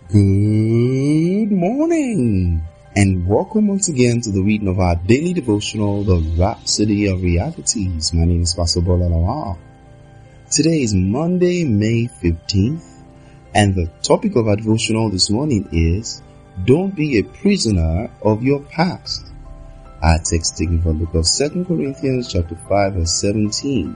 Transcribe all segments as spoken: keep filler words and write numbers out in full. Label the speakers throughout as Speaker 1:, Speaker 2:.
Speaker 1: Good morning and welcome once again to the reading of our daily devotional, The Rhapsody of Realities. My name is Pastor Bola Lawal. Today is Monday, May fifteenth, and the topic of our devotional this morning is Don't be a prisoner of your past. Our text taken from the book of Second Corinthians chapter five verse seventeen.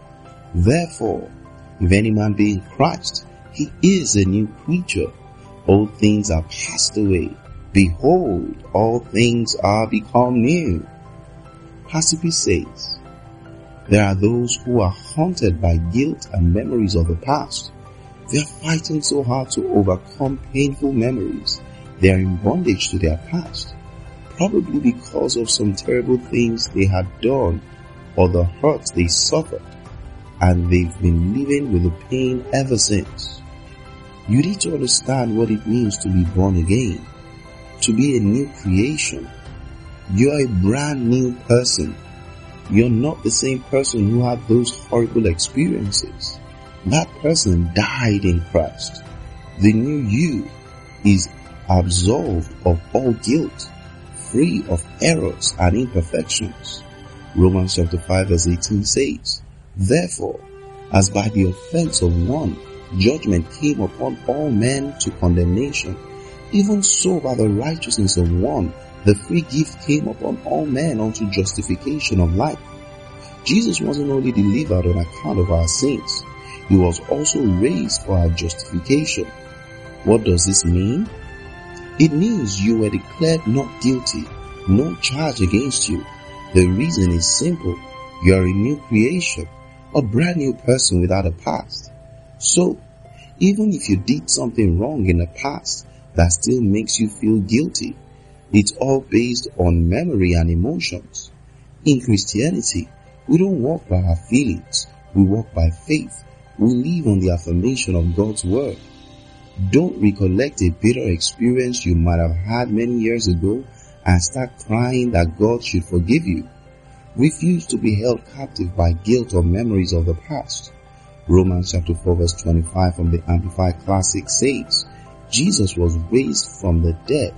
Speaker 1: Therefore, if any man be in Christ, he is a new creature. All things are passed away. Behold, all things are become new. Passively says, there are those who are haunted by guilt and memories of the past. They are fighting so hard to overcome painful memories. They are in bondage to their past, probably because of some terrible things they had done or the hurt they suffered, and they've been living with the pain ever since. You need to understand what it means to be born again, to be a new creation. You're a brand new person. You're not the same person who had those horrible experiences. That person died in Christ. The new you is absolved of all guilt, free of errors and imperfections. Romans chapter five verse eighteen says, therefore, as by the offense of one, judgment came upon all men to condemnation, even so by the righteousness of one, the free gift came upon all men unto justification of life. Jesus wasn't only delivered on account of our sins, he was also raised for our justification. What does this mean? It means you were declared not guilty, no charge against you. The reason is simple. You are a new creation, a brand new person without a past. So, even if you did something wrong in the past that still makes you feel guilty, it's all based on memory and emotions. In Christianity, we don't walk by our feelings, we walk by faith. We live on the affirmation of God's word. Don't recollect a bitter experience you might have had many years ago and start crying that God should forgive you. Refuse to be held captive by guilt or memories of the past. Romans chapter four verse twenty-five from the Amplified Classic says, Jesus was raised from the dead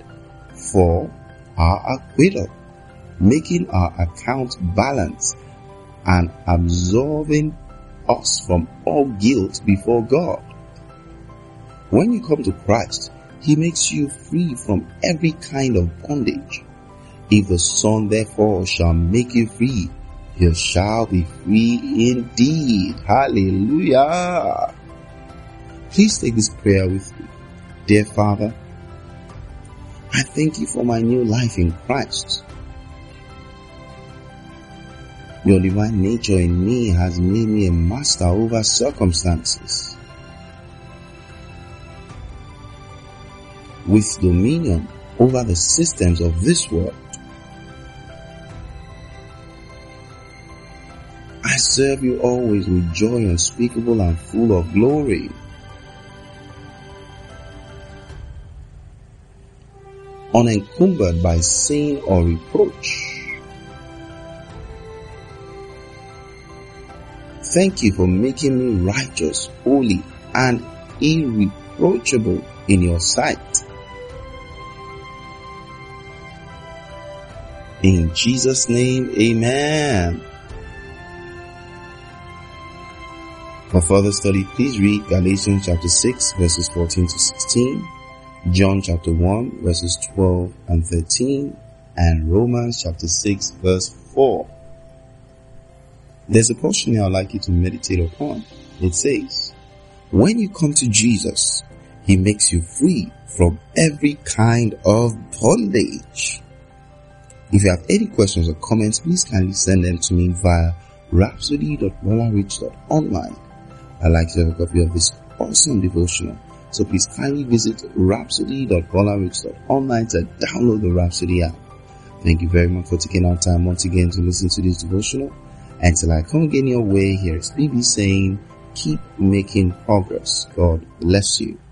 Speaker 1: for our acquittal, making our account balance and absolving us from all guilt before God. When you come to Christ, he makes you free from every kind of bondage. If the Son therefore shall make you free, you shall be free indeed. Hallelujah. Please take this prayer with me. Dear Father, I thank you for my new life in Christ. Your divine nature in me has made me a master over circumstances, with dominion over the systems of this world. I serve you always with joy unspeakable and full of glory. Unencumbered by sin or reproach. Thank you for making me righteous, holy, and irreproachable in your sight. In Jesus' name, amen. For further study, please read Galatians chapter six verses fourteen to sixteen, John chapter one verses twelve and thirteen, and Romans chapter six verse four. There's a portion here I'd like you to meditate upon. It says, when you come to Jesus, he makes you free from every kind of bondage. If you have any questions or comments, please kindly send them to me via rhapsody dot bolarich dot online. I'd like to have a copy of this awesome devotional, so please kindly visit rhapsody dot bolarich dot online to download the Rhapsody app. Thank you very much for taking our time once again to listen to this devotional. Until I come again your way, here is B B saying, keep making progress. God bless you.